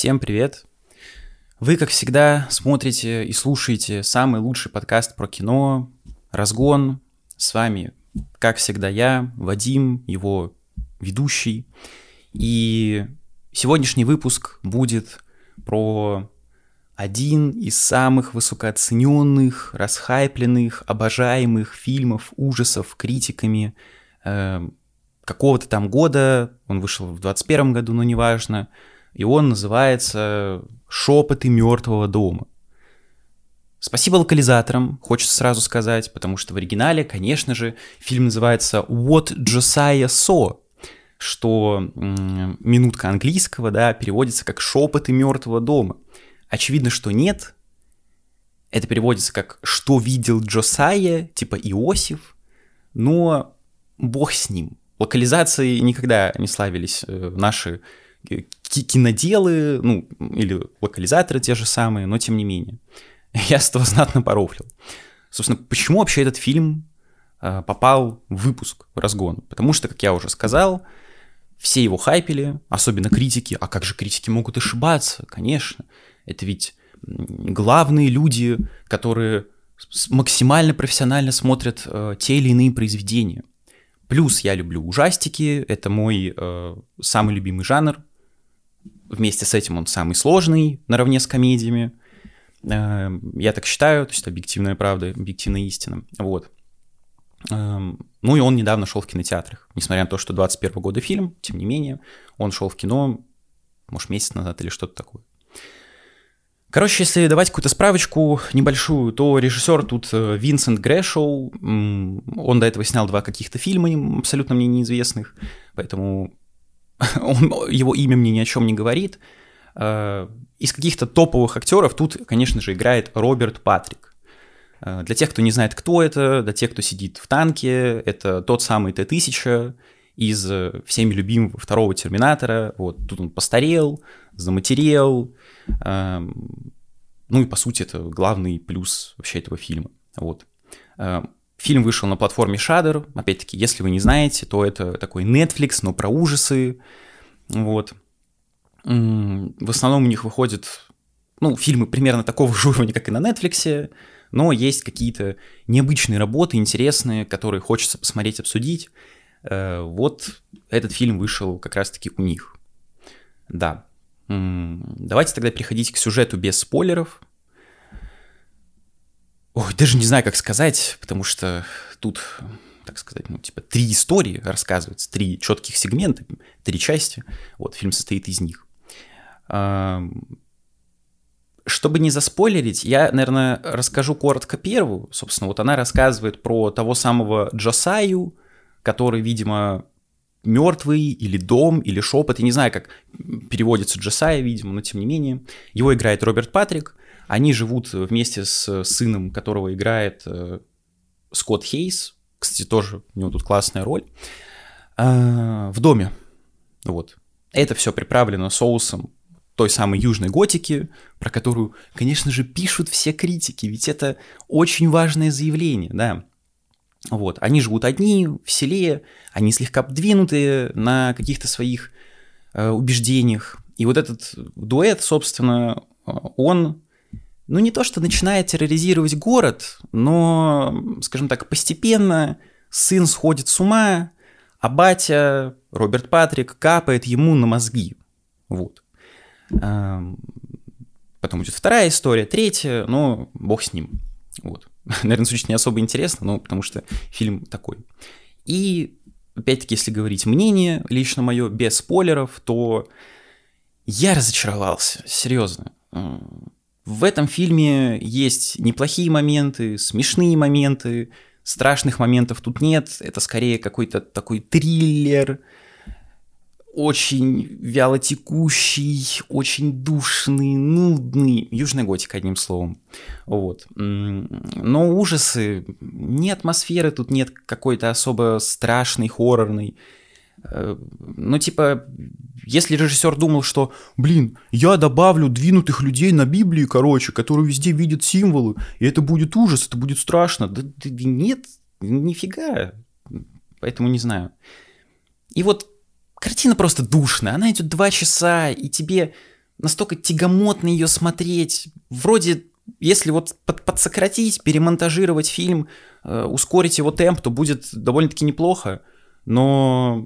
Всем привет! Вы, как всегда, смотрите и слушаете самый лучший подкаст про кино «Разгон». С вами, как всегда, я, Вадим, его ведущий. И сегодняшний выпуск будет про один из самых высокооцененных, расхайпленных, обожаемых фильмов ужасов критиками какого-то там года. Он вышел в 2021 году, но неважно. И он называется «Шепоты мертвого дома». Спасибо локализаторам, хочется сразу сказать, потому что в оригинале, конечно же, фильм называется «What Josiah Saw», что минутка английского, да, переводится как «Шепоты мертвого дома». Очевидно, что нет. Это переводится как «Что видел Джосайя», типа Иосиф, но бог с ним. Локализации никогда не славились наши киноделы, ну, или локализаторы те же самые, но тем не менее. Я с этого знатно порофлил. Собственно, почему вообще этот фильм попал в выпуск, в разгон? Потому что, как я уже сказал, все его хайпели, особенно критики. А как же критики могут ошибаться? Конечно. Это ведь главные люди, которые максимально профессионально смотрят те или иные произведения. Плюс я люблю ужастики, это мой самый любимый жанр. Вместе с этим он самый сложный, наравне с комедиями. Я так считаю, то есть объективная правда, объективная истина. Вот. Ну и он недавно шел в кинотеатрах. Несмотря на то, что 21 года фильм, тем не менее, он шел в кино, может, месяц назад или что-то такое. Короче, если давать какую-то справочку небольшую, то режиссер тут Винсент Грэшоу. Он до этого снял 2 каких-то фильма, абсолютно мне неизвестных, поэтому его имя мне ни о чем не говорит. Из каких-то топовых актеров тут, конечно же, играет Роберт Патрик. Для тех, кто не знает, кто это, для тех, кто сидит в танке, это тот самый Т-1000 из всеми любимого второго Терминатора. Вот тут он постарел, заматерел. Ну и, по сути, это главный плюс вообще этого фильма. Вот. Фильм вышел на платформе Shudder. Опять-таки, если вы не знаете, то это такой Netflix, но про ужасы. Вот. В основном у них выходят, ну, фильмы примерно такого же уровня, как и на Netflix, но есть какие-то необычные работы, интересные, которые хочется посмотреть, обсудить. Вот этот фильм вышел как раз-таки у них. Да. Давайте тогда переходить к сюжету без спойлеров. Ой, даже не знаю, как сказать, потому что тут, так сказать, ну, типа 3 истории рассказываются, 3 четких сегмента, 3 части. Вот, фильм состоит из них. Чтобы не заспойлерить, я, наверное, расскажу коротко первую. Собственно, вот она рассказывает про того самого Джосаю, который, видимо, мертвый, или дом, или шепот. Я не знаю, как переводится Джосайя, видимо, но тем не менее. Его играет Роберт Патрик. Они живут вместе с сыном, которого играет Скотт Хейс. Кстати, тоже у него тут классная роль. В доме. Вот. Это все приправлено соусом той самой южной готики, про которую, конечно же, пишут все критики, ведь это очень важное заявление, да. Вот. Они живут одни в селе, они слегка обдвинутые на каких-то своих убеждениях. И вот этот дуэт, собственно, он, ну, не то что начинает терроризировать город, но, скажем так, постепенно сын сходит с ума, а батя, Роберт Патрик, капает ему на мозги. Вот. Потом идет 2 история, 3, но бог с ним. Вот. Наверное, звучит не особо интересно, но потому что фильм такой. И, опять-таки, если говорить мнение лично мое, без спойлеров, то я разочаровался, серьезно. В этом фильме есть неплохие моменты, смешные моменты, страшных моментов тут нет. Это скорее какой-то такой триллер, очень вялотекущий, очень душный, нудный. Южная готика, одним словом. Вот. Но ужасы, ни атмосферы тут нет какой-то особо страшной, хоррорной. Ну, типа, если режиссер думал, что, блин, я добавлю двинутых людей на Библии, короче, которые везде видят символы, и это будет ужас, это будет страшно. Да нет, нифига. Поэтому не знаю. И вот картина просто душная, она идет 2 часа, и тебе настолько тягомотно ее смотреть. Вроде, если вот подсократить, перемонтажировать фильм, ускорить его темп, то будет довольно-таки неплохо. Но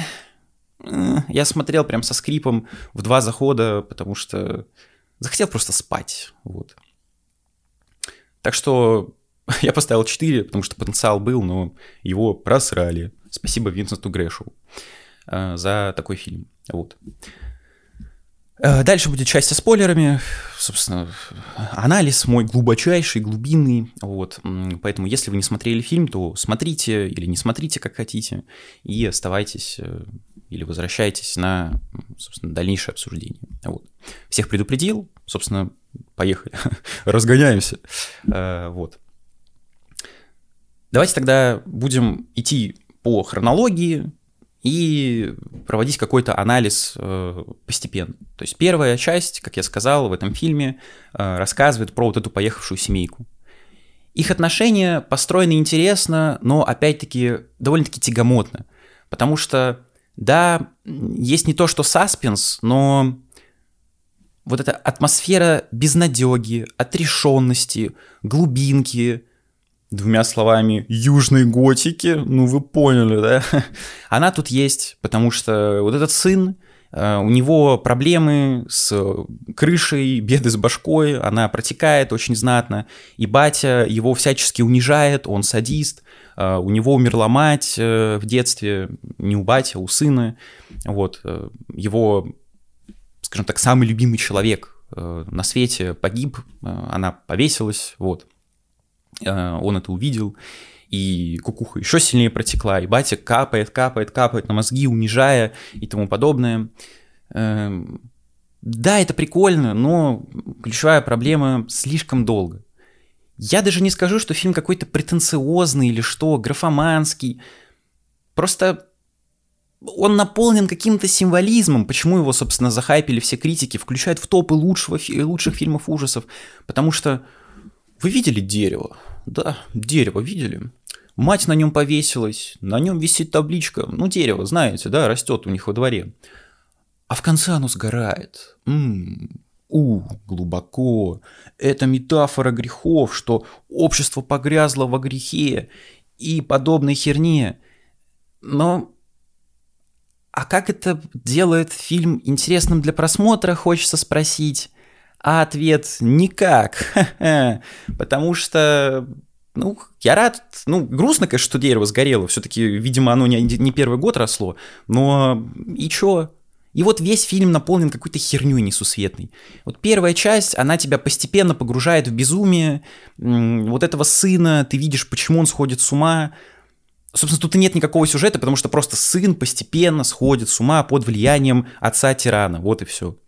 я смотрел прям со скрипом в 2 захода, потому что захотел просто спать. Вот. Так что я поставил 4, потому что потенциал был, но его просрали. Спасибо Винсенту Грэшу за такой фильм. Вот. Дальше будет часть со спойлерами, собственно, анализ мой глубочайший, глубинный, вот, поэтому если вы не смотрели фильм, то смотрите или не смотрите, как хотите, и оставайтесь или возвращайтесь на, собственно, дальнейшее обсуждение, вот. Всех предупредил, собственно, поехали, разгоняемся, вот. Давайте тогда будем идти по хронологии, и проводить какой-то анализ постепенно. То есть первая часть, как я сказал, в этом фильме рассказывает про вот эту поехавшую семейку. Их отношения построены интересно, но опять-таки довольно-таки тягомотно. Потому что, да, есть не то что саспенс, но вот эта атмосфера безнадёги, отрешенности, глубинки, 2 словами, южной готики, ну вы поняли, да? Она тут есть, потому что вот этот сын, у него проблемы с крышей, беды с башкой, она протекает очень знатно, и батя его всячески унижает, он садист, у него умерла мать в детстве, не у бати, а у сына, вот, его, скажем так, самый любимый человек на свете погиб, она повесилась, вот. Он это увидел, и кукуха еще сильнее протекла, и батя капает на мозги, унижая и тому подобное. Да, это прикольно, но ключевая проблема — слишком долго. Я даже не скажу, что фильм какой-то претенциозный или что, графоманский. Просто он наполнен каким-то символизмом, почему его, собственно, захайпили все критики, включают в топы лучших фильмов ужасов, потому что вы видели дерево? Да, дерево видели. Мать на нем повесилась, на нем висит табличка. Ну, дерево, знаете, да, растет у них во дворе. А в конце оно сгорает. Глубоко. Это метафора грехов, что общество погрязло во грехе и подобной херне. Но а как это делает фильм интересным для просмотра, хочется спросить. А ответ — никак. Потому что, ну, я рад, ну, грустно, конечно, что дерево сгорело, все-таки, видимо, оно не первый год росло, но и чё? И вот весь фильм наполнен какой-то хернёй несусветной. Вот первая часть, она тебя постепенно погружает в безумие, вот этого сына, ты видишь, почему он сходит с ума. Собственно, тут и нет никакого сюжета, потому что просто сын постепенно сходит с ума под влиянием отца-тирана, вот и все.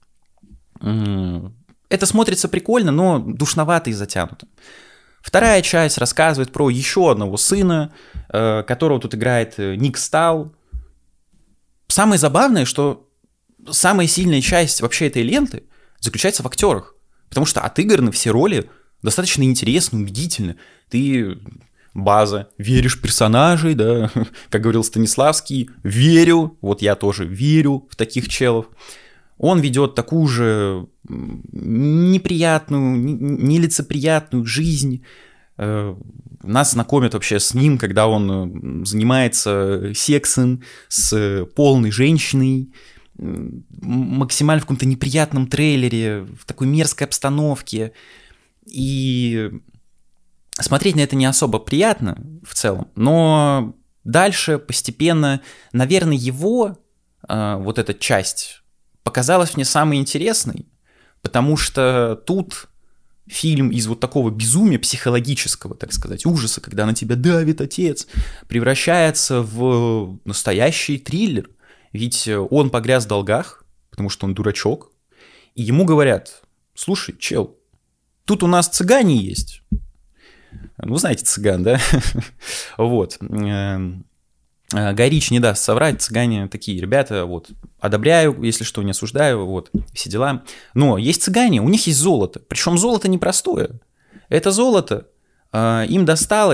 Это смотрится прикольно, но душновато и затянуто. Вторая часть рассказывает про еще одного сына, которого тут играет Ник Стал. Самое забавное, что самая сильная часть вообще этой ленты заключается в актерах, потому что отыграны все роли достаточно интересно, убедительно. Ты, база, веришь в персонажей, да, как говорил Станиславский, верю, вот я тоже верю в таких челов. Он ведет такую же неприятную, нелицеприятную жизнь. Нас знакомят вообще с ним, когда он занимается сексом с полной женщиной, максимально в каком-то неприятном трейлере, в такой мерзкой обстановке. И смотреть на это не особо приятно в целом, но дальше постепенно, наверное, его вот эта часть показалась мне самой интересной, потому что тут фильм из вот такого безумия психологического, так сказать, ужаса, когда на тебя давит отец, превращается в настоящий триллер. Ведь он погряз в долгах, потому что он дурачок, и ему говорят: слушай, чел, тут у нас цыгане есть. Ну, знаете цыган, да? Вот. Гай Ричи не даст соврать, цыгане такие ребята, вот, одобряю, если что, не осуждаю, вот, все дела. Но есть цыгане, у них есть золото, причем золото непростое. Это золото им досталось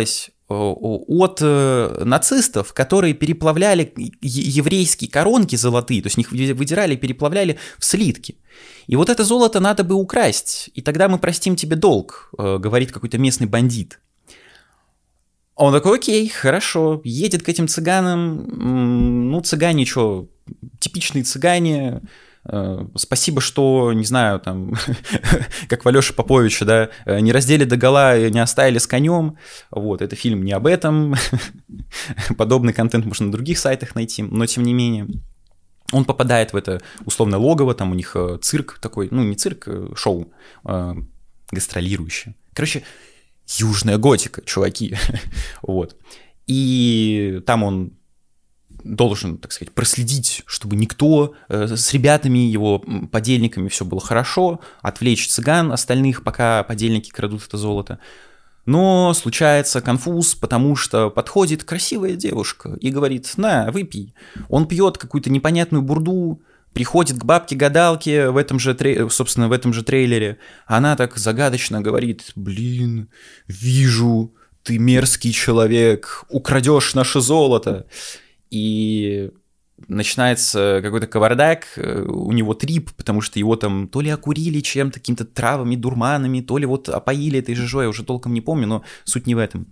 от нацистов, которые переплавляли еврейские коронки золотые, то есть их выдирали, переплавляли в слитки. И вот это золото надо бы украсть, и тогда мы простим тебе долг, говорит какой-то местный бандит. Он такой: окей, хорошо, едет к этим цыганам, ну, цыгане что, типичные цыгане, спасибо, что, не знаю, там, как в Алёше Поповиче, да, не раздели догола, не оставили с конем, вот, это фильм не об этом, подобный контент можно на других сайтах найти, но тем не менее. Он попадает в это условное логово, там у них цирк такой, ну, не цирк, шоу, гастролирующее. Короче, южная готика, чуваки, вот. И там он должен, так сказать, проследить, чтобы никто с ребятами, его подельниками все было хорошо, отвлечь цыган остальных, пока подельники крадут это золото. Но случается конфуз, потому что подходит красивая девушка и говорит: на, выпей. Он пьет какую-то непонятную бурду, приходит к бабке-гадалке в этом же, собственно, в этом же трейлере. Она так загадочно говорит: блин, вижу, ты мерзкий человек, украдешь наше золото. И начинается какой-то кавардак, у него трип, потому что его там то ли окурили чем-то, какими-то травами, дурманами, то ли вот опоили этой жижой, я уже толком не помню, но суть не в этом.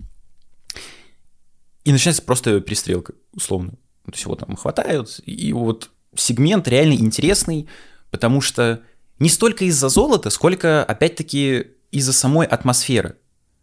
И начинается просто перестрелка, условно. То есть его там хватают, и вот сегмент реально интересный, потому что не столько из-за золота, сколько, опять-таки, из-за самой атмосферы.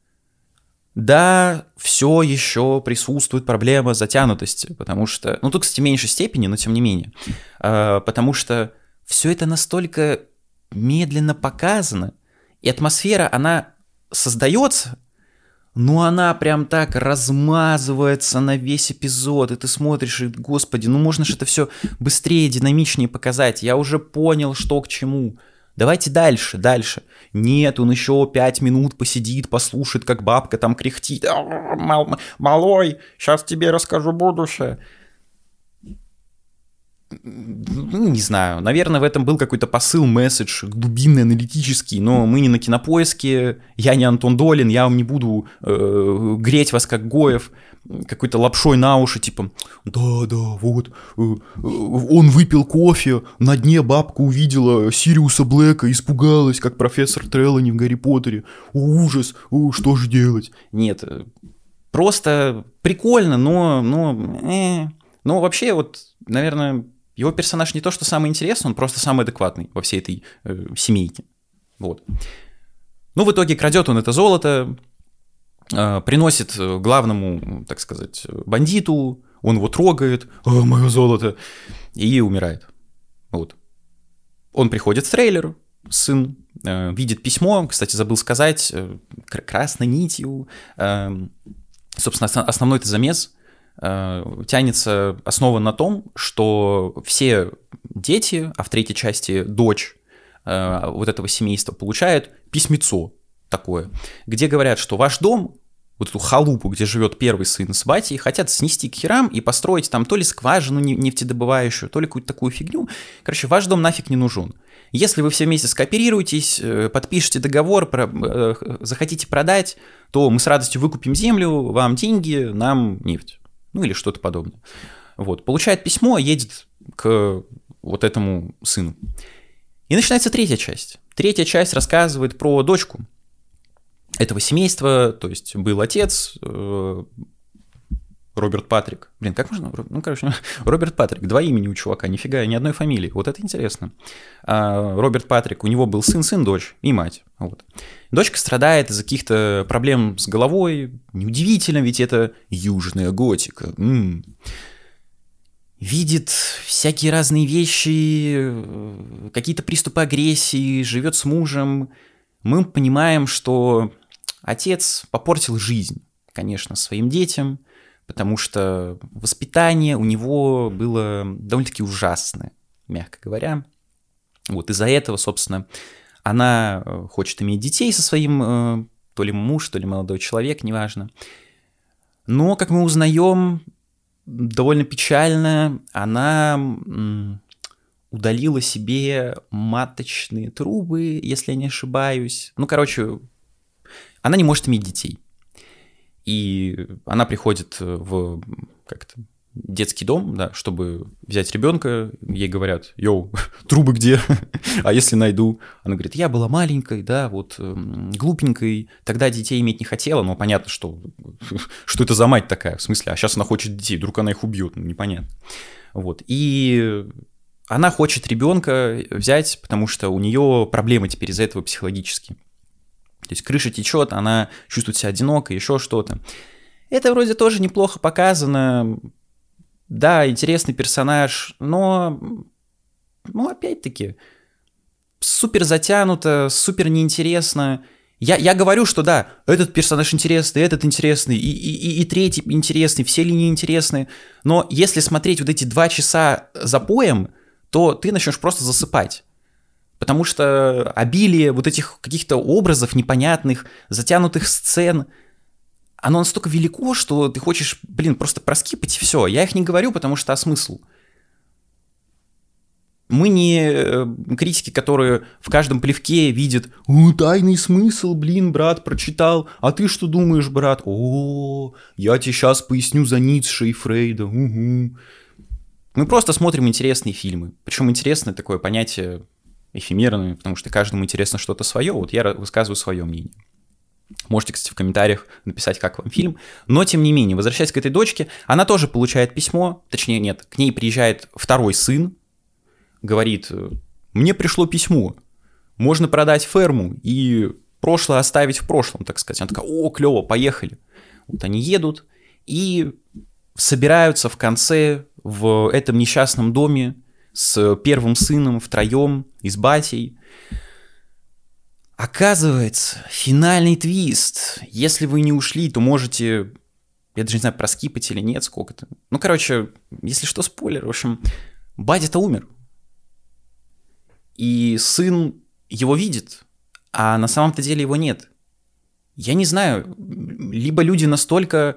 Да, все еще присутствует проблема затянутости, потому что, ну тут, кстати, в меньшей степени, но тем не менее, потому что все это настолько медленно показано, и атмосфера, она создается, но она прям так размазывается на весь эпизод, и ты смотришь, и, господи, ну можно же это все быстрее, динамичнее показать, я уже понял, что к чему. Давайте дальше. Нет, он еще 5 минут посидит, послушает, как бабка там кряхтит. Малой, сейчас тебе расскажу будущее. Ну, не знаю, наверное, в этом был какой-то посыл, месседж, глубинный, аналитический, но мы не на Кинопоиске, я не Антон Долин, я вам не буду греть вас как Гоев, какой-то лапшой на уши, типа, да, вот, он выпил кофе, на дне бабка увидела Сириуса Блэка, испугалась, как профессор Трелани в Гарри Поттере, ужас, что же делать? Нет, просто прикольно, но вообще вот, наверное, его персонаж не то, что самый интересный, он просто самый адекватный во всей этой семейке. Вот. Ну, в итоге крадет он это золото, приносит главному, так сказать, бандиту, он его трогает, мое золото, и умирает. Вот. Он приходит в трейлер, сын, видит письмо, кстати, забыл сказать, красной нитью, собственно, основной-то замес тянется, основан на том, что все дети, а в третьей части дочь вот этого семейства, получают письмецо такое, где говорят, что ваш дом, вот эту халупу, где живет первый сын с батей, хотят снести к херам и построить там то ли скважину нефтедобывающую, то ли какую-то такую фигню. Короче, ваш дом нафиг не нужен. Если вы все вместе скооперируетесь, подпишете договор, захотите продать, то мы с радостью выкупим землю, вам деньги, нам нефть. Ну или что-то подобное. Вот. Получает письмо, едет к вот этому сыну. И начинается третья часть. Третья часть рассказывает про дочку этого семейства, то есть был отец, Роберт Патрик. Блин, как можно? Ну, короче, Роберт Патрик. Два имени у чувака, нифига, ни одной фамилии. Вот это интересно. Роберт Патрик, у него был сын, дочь и мать. Вот. Дочка страдает из-за каких-то проблем с головой. Неудивительно, ведь это южная готика. Видит всякие разные вещи, какие-то приступы агрессии, живет с мужем. Мы понимаем, что отец попортил жизнь, конечно, своим детям, потому что воспитание у него было довольно-таки ужасное, мягко говоря. Вот из-за этого, собственно, она хочет иметь детей со своим, то ли муж, то ли молодой человек, неважно. Но, как мы узнаем, довольно печально, она удалила себе маточные трубы, если я не ошибаюсь. Ну, короче, она не может иметь детей. И она приходит в как-то детский дом, да, чтобы взять ребенка. Ей говорят: йоу, трубы где? А если найду? Она говорит: я была маленькой, да, вот глупенькой, тогда детей иметь не хотела, но понятно, что это за мать такая, в смысле, а сейчас она хочет детей, вдруг она их убьет, ну, непонятно. Вот, и она хочет ребенка взять, потому что у нее проблемы теперь из-за этого психологические. То есть крыша течет, она чувствует себя одинокой, еще что-то. Это вроде тоже неплохо показано. Да, интересный персонаж, но, опять-таки, супер затянуто, супер неинтересно. Я говорю, что да, этот персонаж интересный, этот интересный, и третий интересный, все линии интересны, но если смотреть вот эти 2 часа запоем, то ты начнешь просто засыпать. Потому что обилие вот этих каких-то образов непонятных, затянутых сцен, оно настолько велико, что ты хочешь, просто проскипать и все. Я их не говорю, потому что смысл? Мы не критики, которые в каждом плевке видят: тайный смысл, брат, прочитал, а ты что думаешь, брат? Я тебе сейчас поясню за Ницше и Фрейда. Угу. Мы просто смотрим интересные фильмы. Причем интересное такое понятие эфемерное, потому что каждому интересно что-то свое. Вот я высказываю свое мнение. Можете, кстати, в комментариях написать, как вам фильм. Но, тем не менее, возвращаясь к этой дочке, она тоже получает письмо. Точнее, нет, к ней приезжает второй сын. Говорит: мне пришло письмо. Можно продать ферму и прошлое оставить в прошлом, так сказать. Она такая: клево, поехали. Вот они едут и собираются в конце в этом несчастном доме с первым сыном втроем и с батей. Оказывается, финальный твист. Если вы не ушли, то можете, я даже не знаю, проскипать или нет, сколько-то. Если что, спойлер. В общем, батя-то умер. И сын его видит, а на самом-то деле его нет. Я не знаю, либо люди настолько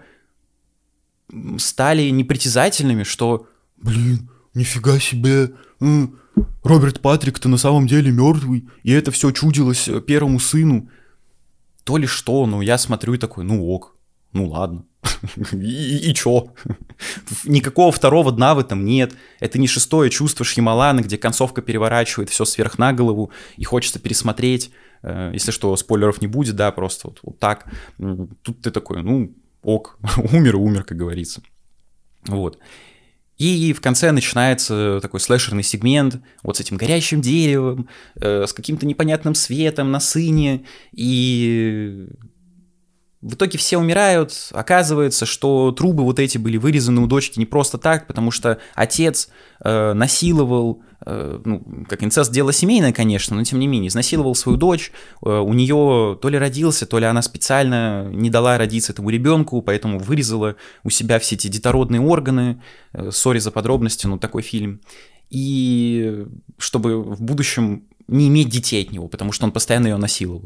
стали непритязательными, что, нифига себе, Роберт Патрик-то на самом деле мертвый, и это все чудилось первому сыну. То ли что, я смотрю и такой: ок, ладно. И чё? Никакого второго дна в этом нет. Это не шестое чувство Шьямалана, где концовка переворачивает все сверх на голову, и хочется пересмотреть. Если что, спойлеров не будет, да, просто вот так. Тут ты такой: ок, умер и умер, как говорится. Вот. И в конце начинается такой слэшерный сегмент вот с этим горящим деревом, с каким-то непонятным светом на сыне, и в итоге все умирают. Оказывается, что трубы вот эти были вырезаны у дочки не просто так, потому что отец насиловал, как инцест дело семейное, конечно, но тем не менее, изнасиловал свою дочь, у нее то ли родился, то ли она специально не дала родиться этому ребенку, поэтому вырезала у себя все эти детородные органы, сори за подробности, такой фильм, и чтобы в будущем не иметь детей от него, потому что он постоянно ее насиловал.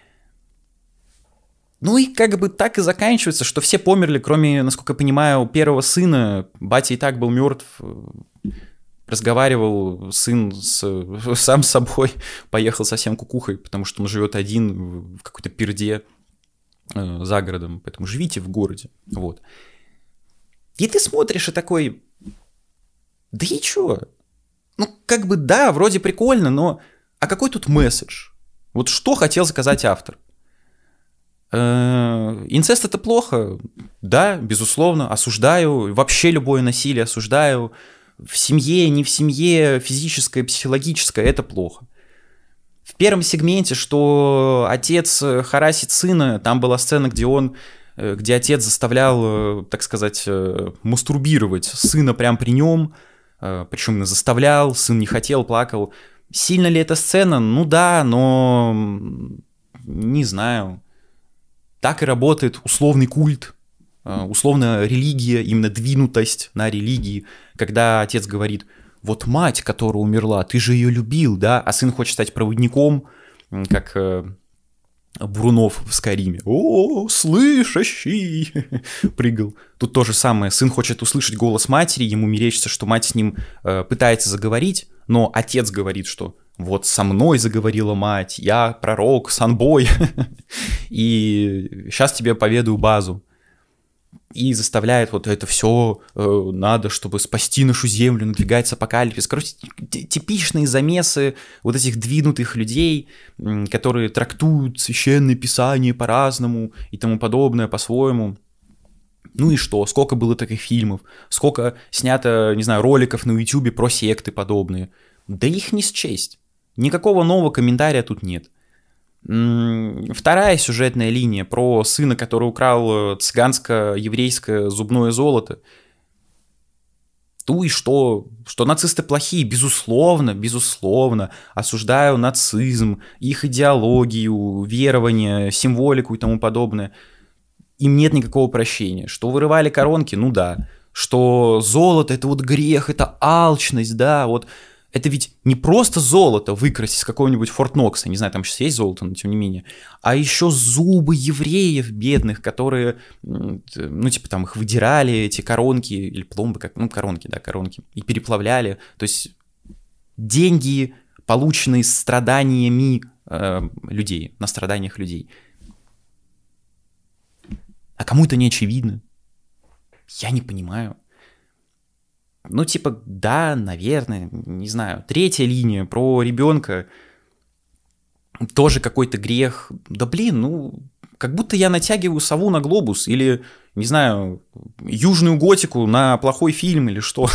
И так и заканчивается, что все померли, кроме, насколько я понимаю, первого сына. Батя и так был мертв, разговаривал сын сам с собой, поехал совсем кукухой, потому что он живет один в какой-то перде за городом, поэтому живите в городе, вот. И ты смотришь и такой: да и чё? Да, вроде прикольно, но а какой тут месседж? Вот что хотел сказать автор? Инцест — это плохо? Да, безусловно, осуждаю. Вообще любое насилие осуждаю. В семье, не в семье, физическое, психологическое — это плохо. В первом сегменте, что отец харасит сына, там была сцена, где отец заставлял, так сказать, мастурбировать сына прямо при нем, причем заставлял, сын не хотел, плакал. Сильно ли эта сцена? Да, но не знаю. Так и работает условный культ, условно религия, именно двинутость на религии, когда отец говорит: вот мать, которая умерла, ты же ее любил, да? А сын хочет стать проводником, как Бурунов в Скайриме. О, слышащий! Прыгал. Тут то же самое. Сын хочет услышать голос матери, ему мерещится, что мать с ним пытается заговорить, но отец говорит, что вот со мной заговорила мать, я пророк, санбой, и сейчас тебе поведаю базу. и заставляет вот это все надо, чтобы спасти нашу землю, надвигается апокалипсис. Короче, типичные замесы вот этих двинутых людей, которые трактуют священное писание по-разному и тому подобное по-своему. Ну и что? Сколько было таких фильмов? Сколько снято, не знаю, роликов на Ютубе про секты подобные? Да их не счесть. Никакого нового комментария тут нет. Вторая сюжетная линия про сына, который украл цыганско-еврейское зубное золото. И что? Что нацисты плохие? Безусловно, безусловно. Осуждаю нацизм, их идеологию, верования, символику и тому подобное. Им нет никакого прощения. Что вырывали коронки? Ну да. Что золото — это вот грех, это алчность, да, вот. Это ведь не просто золото выкрасть из какого-нибудь Форт Нокса, не знаю, там сейчас есть золото, но тем не менее, а еще зубы евреев бедных, которые, ну, типа там их выдирали, эти коронки, или пломбы, как, ну, коронки, да, коронки, и переплавляли. То есть деньги, полученные страданиями людей, на страданиях людей. А кому это не очевидно? Я не понимаю. Ну, типа, да, наверное, не знаю. Третья линия про ребенка. Тоже какой-то грех. Да блин, ну, как будто я натягиваю сову на глобус. Или, не знаю, южную готику на плохой фильм или что.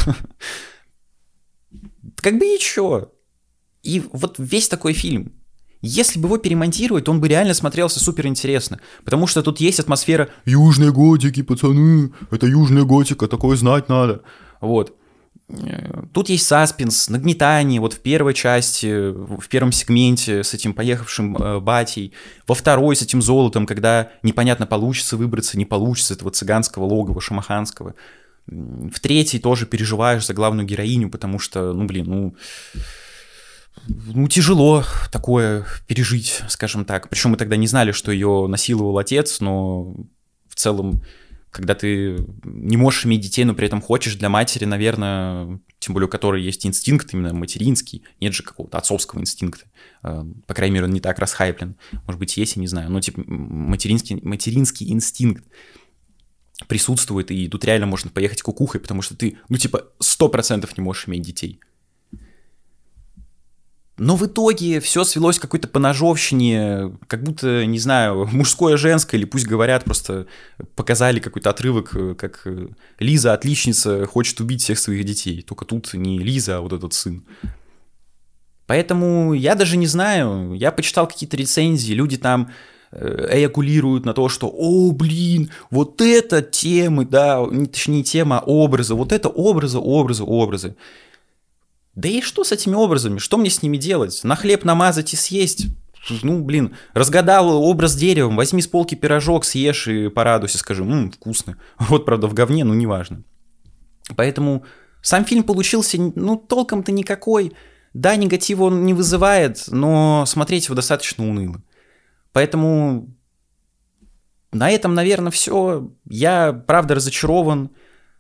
Как бы ничего. И вот весь такой фильм. Если бы его перемонтировать, он бы реально смотрелся супер интересно. Потому что тут есть атмосфера «Южной готики, пацаны, это южная готика, такое знать надо». Вот. Тут есть саспенс, нагнетание, вот в первой части, в первом сегменте с этим поехавшим батей, во второй с этим золотом, когда непонятно, получится выбраться, не получится этого цыганского логова, шамаханского. В третьей тоже переживаешь за главную героиню, потому что, ну блин, ну тяжело такое пережить, скажем так. Причем мы тогда не знали, что ее насиловал отец, но в целом... Когда ты не можешь иметь детей, но при этом хочешь, для матери, наверное, тем более у которой есть инстинкт именно материнский, нет же какого-то отцовского инстинкта, по крайней мере, он не так расхайплен, может быть, есть, я не знаю, но типа материнский инстинкт присутствует, и тут реально можно поехать кукухой, потому что ты, ну типа, 100% не можешь иметь детей. Но в итоге все свелось к какой-то поножовщине, как будто, не знаю, мужское, женское, или пусть говорят, просто показали какой-то отрывок, как Лиза, отличница, хочет убить всех своих детей. Только тут не Лиза, а вот этот сын. Поэтому я даже не знаю, я почитал какие-то рецензии, люди там эякулируют на то, что, о, блин, вот это темы, да, точнее не тема, а образы, вот это образы. Да и что с этими образами? Что мне с ними делать? На хлеб намазать и съесть? Ну, блин, разгадал образ деревом, возьми с полки пирожок, съешь и порадуйся, скажи, вкусно. Вот, правда, в говне, но неважно. Поэтому сам фильм получился, ну, толком-то никакой. Да, негатива он не вызывает, но смотреть его достаточно уныло. Поэтому на этом, наверное, все. Я, правда, разочарован.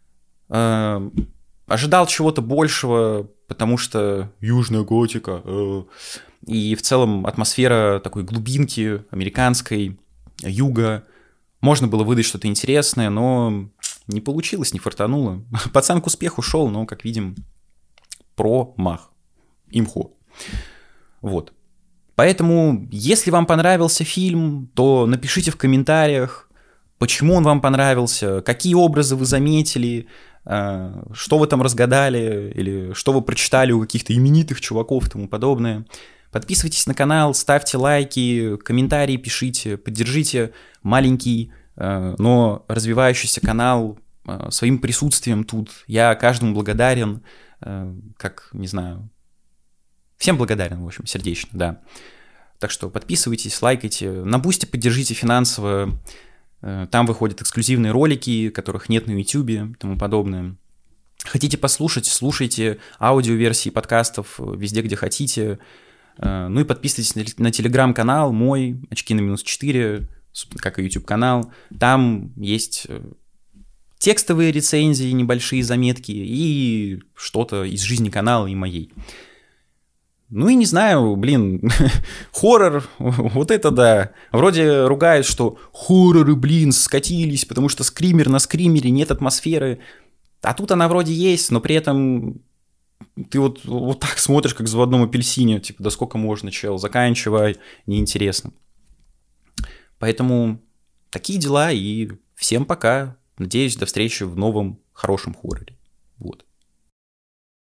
Ожидал чего-то большего, потому что южная готика. И в целом атмосфера такой глубинки американской, юга. Можно было выдать что-то интересное, но не получилось, не фартануло. Пацан к успеху шел, но, как видим, промах. Имхо. Вот. Поэтому, если вам понравился фильм, то напишите в комментариях, почему он вам понравился, какие образы вы заметили, что вы там разгадали, или что вы прочитали у каких-то именитых чуваков и тому подобное. Подписывайтесь на канал, ставьте лайки, комментарии пишите, поддержите маленький, но развивающийся канал своим присутствием тут. Я каждому благодарен, как, не знаю, всем благодарен, в общем, сердечно, да. Так что подписывайтесь, лайкайте, на Бусти поддержите финансово. Там выходят эксклюзивные ролики, которых нет на Ютубе и тому подобное. Хотите послушать, слушайте аудиоверсии подкастов везде, где хотите. Ну и подписывайтесь на телеграм-канал мой, очки на -4, как и YouTube-канал. Там есть текстовые рецензии, небольшие заметки и что-то из жизни канала и моей. Ну и не знаю, блин, хоррор, вот это да. Вроде ругают, что хорроры, блин, скатились, потому что скример на скримере, нет атмосферы. А тут она вроде есть, но при этом ты вот так смотришь, как в «Заводном апельсине», типа, да сколько можно, чел, заканчивай, неинтересно. Поэтому такие дела, и всем пока. Надеюсь, до встречи в новом хорошем хорроре. Вот.